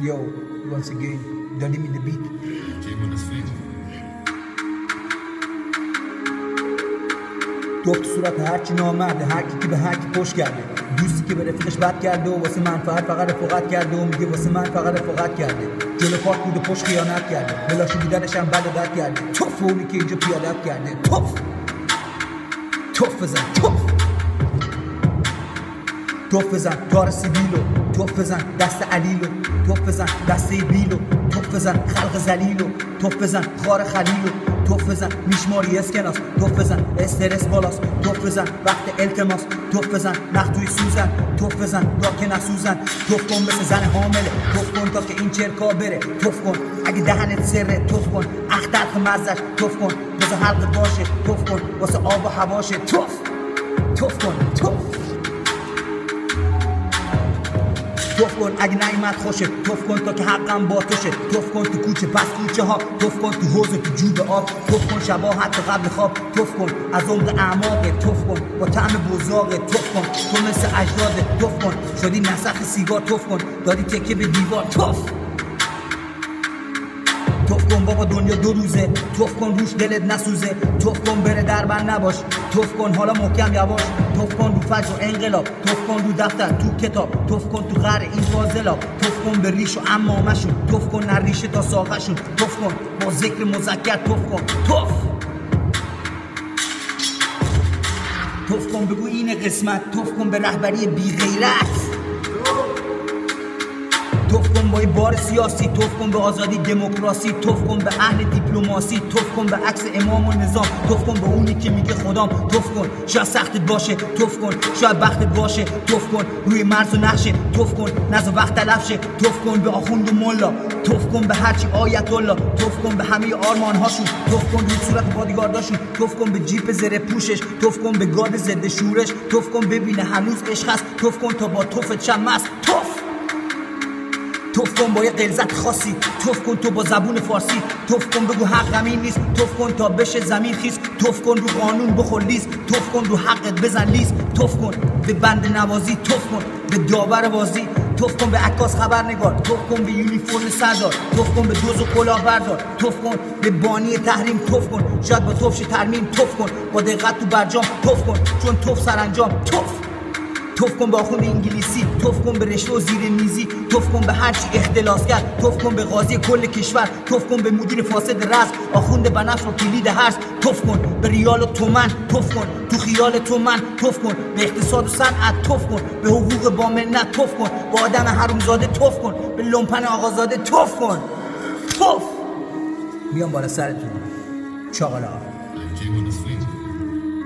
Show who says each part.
Speaker 1: Yo, once again, Dadim in the beat. تو صورت هرچی نامرده، هر کی که به هر کی پشت کرده، دوستی که به رفیقش بد کرده و واسه منفعت فقط رفاقت کرده و میگه واسه من فقط رفاقت کرده، جلو پاک بود و پشت خیانت کرده، بلاشو دیدنش هم بد و بد کرده، توف اونی که اینجا پیادت کرده، توف بزن، توف بزن تار سیبیلو، توف بزن دست علیلو، توف بزن دسته بیلو، توف بزن خلق زلیلو، توف بزن خار خلیلو، توف بزن میشماری اسکناس، توف بزن استرس بالاست، توف بزن وقت التماس، توف بزن نختوی سوزن، توف بزن تا که نسوزن، توف کن مثل زن حامله، توف کن تا که این چرکا بره، توف کن اگه دهنت سره، توف کن اخترق مزش، توف کن بزن حلق باشه، توف کن واسه آب و هواشه، توف کن توف کن اگه نایمت خوشه، توف کن تا که حقم با توشه، توف کن تو کوچه پس کوچه ها، توف کن تو حوض تو جوب آب، توف کن شبا حتی قبل خواب، توف کن از عمق اعماقه، توف کن با طعم بزاقه، توف کن تو مثل اجداده، توف کن شدی نسخ سیگار، توف کن دادی تکه به دیوار، توف کن بابا دنیا دو روزه، توف کن روش دلت نسوزه، توف کن بره دربند نباش، توف کن حالا محکم یواش، توف کن رو فجر و انقلاب، توف کن رو دفتر تو کتاب، توف کن تو غر این فاضلاب، توف کن به ریش و عمامشون، توف کن نه ریشه تا ساقشون، توف کن با ذکر مذکر، توف کن بگو این قسمت، توف کن به رهبری بی غیرت، توف کن با این بار سیاسی، توف کن به آزادی دموکراسی، توف کن به اهل دیپلماسی، توف کن به عکس امام و نظام، توف کن به اونی که میگه خدام، توف کن شاید سختت باشه، توف کن شاید بختت باشه، توف کن روی مرز و نقشه، توف کن نزا وقت تلف شه، توف کن به آخوند و ملا، توف کن به هرچی آیت الله، توف کن به همه آرمان هاشون، توف کن روی صورت بادیگارداشون، توف کن به جیپ زره پوشش، توف کن به گارد ضد شورش، توف کن ببینه هنوز عشق هست، توف کن تا با توفت شم مست، توف کن با یه غلظت خاصی، توف کن تو با زبون فارسی، توف کن بگو حق همین نیست، توف کن تا بشه زمین خیز، توف کن رو قانون بخور لیز، توف کن رو حقت بزن لیز، توف کن به بند نوازی، توف کن به داور بازی، توف کن به عکاس خبرنگار، توف کن به یونیفرم سردار، توف کن به دوز و کلاهبردار، توف کن به بانی تحریم، توف کن شاید با توفش ترمیم، توف کن با دقت تو برجام، توف کن چون توف سرانجام، توف کن به آخوند انگلیسی، توف کن به رشوه و زیر میزی، توف کن به هرچی اختلاس کرد، توف کن به قاضی کل کشور، توف کن به مدیر فاسد رزم، آخوند بنفش و کلید هرز، توف کن به ریال و تومن، توف کن تو خیال تو من، توف کن به اقتصاد و صنعت، توف کن به حقوق با منت، توف کن به آدم حرومزاده، توف کن به لومپن آقازاده، توف کن میام بالا سرتون چاقالا.